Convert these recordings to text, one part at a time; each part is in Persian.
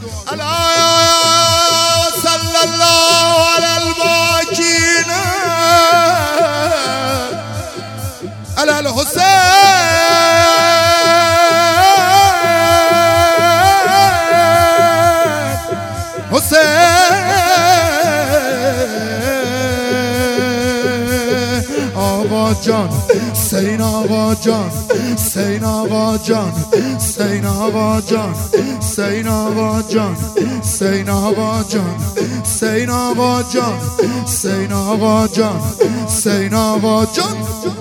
صلی الله علی الباکین علی الحسین آقا جان حسین آقا جان حسین آقا جان حسین آقا جان حسین آقا جان حسین آقا جان حسین آقا جان حسین آقا جان حسین آقا جان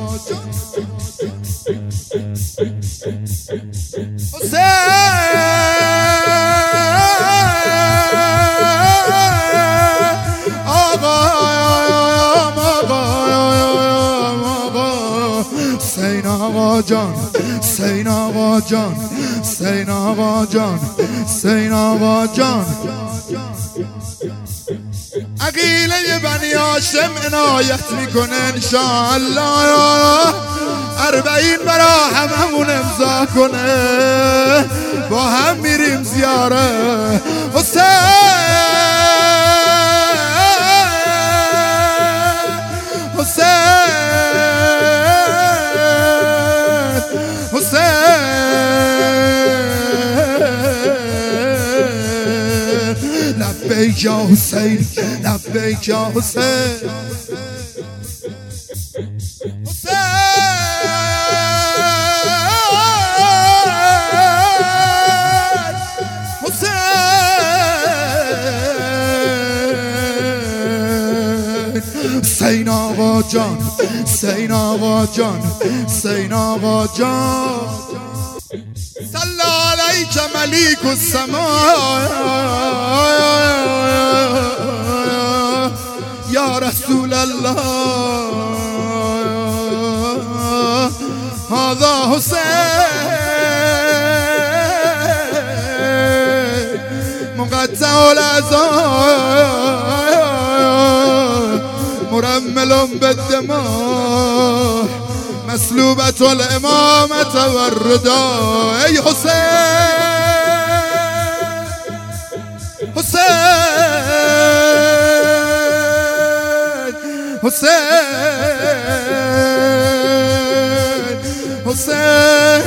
حسین آقا جان حسین آقا جان حسین آقا جان حسین آقا جان عقیله بنی هاشم عنایت میکنه انشاءالله 40 برا هممون امضا کنه با هم میریم زیاره لبیک یا حسین لبیک یا حسین حسین آقا جان حسین آقا جان حسین آقا جان صلی علیک ملیک السماء یا رسول الله هذا حسین مقطع الاعضاء مرمل بالدماء مسلوبة الإمامة والرداء ای حسین حسین حسین حسین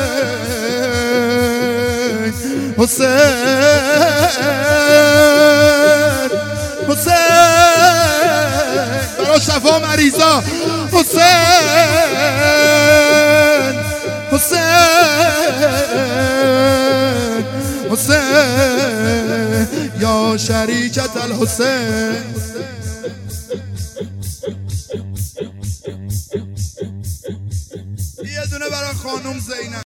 حسین حسین برای شفا مریضا حسین حسین حسین یا شریکت الحسین یه دونه برای خانم زینب